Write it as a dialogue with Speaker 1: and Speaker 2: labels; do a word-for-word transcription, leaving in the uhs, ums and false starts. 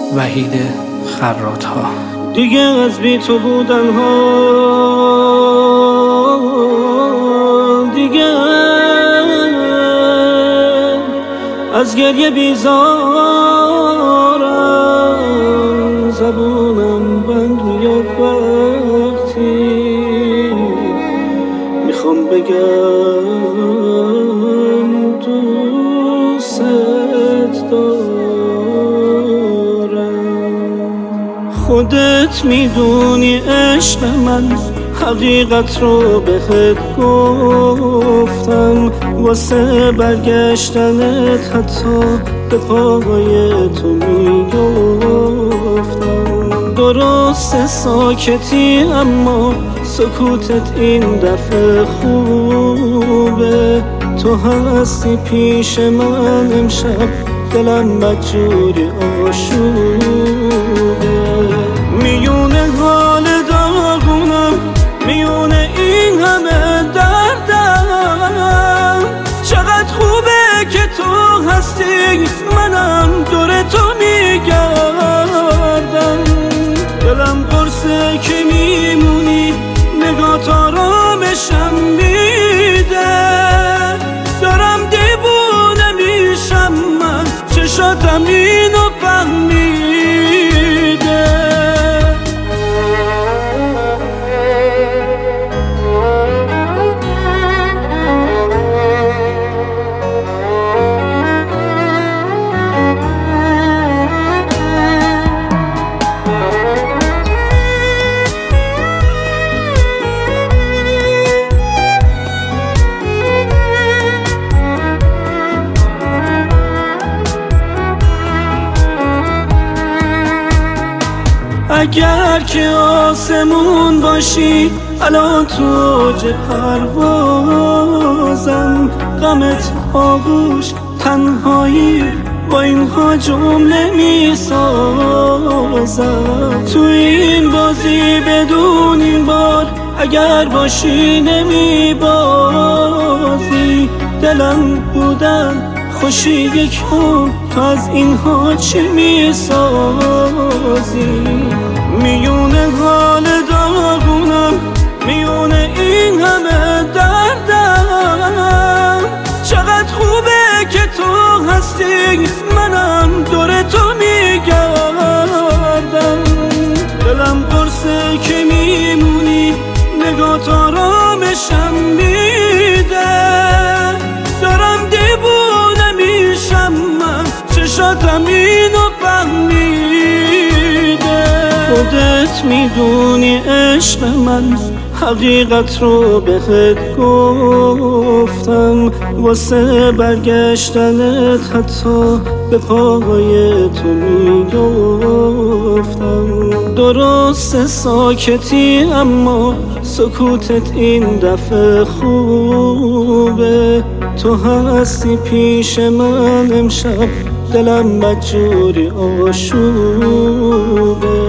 Speaker 1: وحید خراط‌ها.
Speaker 2: دیگه از بی تو بودن ها دیگه از گریه بیزارم، زبونم بند میاد وقتی میخوام بگم دوست دارم. خودت میدونی عشق من حقیقت رو بهت گفتم، واسه برگشتنت حتی به پای تو میگفتم. درست ساکتی اما سکوتت این دفعه خوبه، تو هستی پیش من امشب، دلم بدجوری آشوبه. میونه حال داغونم، میونه این همه دردم، چقدر خوبه که تو هستی، منم دور تو میگردم. دلم قرصه که میمونی، نگات آرامشم میده، دارم دیوونه میشم من، چشاتم اینو فهمیده. اگر که آسمون باشی الان تو اوج پروازم، غمت آغوش تنهایی با اینها جمله می سازم. تو این بازی بدون این بار اگر باشی نمی بازی، دلم بودن خوشی یک هم، تو از اینها چی می سازی؟ میونه حال داغونم، میونه این همه دردم، چقدر خوبه که تو هستی، منم دور تو میگردم. دلم قرصه که میمونی، نگات آرامشم میده، دارم دیوونه میشم من، چشاتم اینو فهمیده. خودت میدونی عشق من حقیقت رو بهت گفتم، واسه برگشتنت حتی به پای تو میگفتم. درست ساکتی اما سکوتت این دفعه خوبه، تو هستی پیش من امشب، دلم بدجوری آشوبه.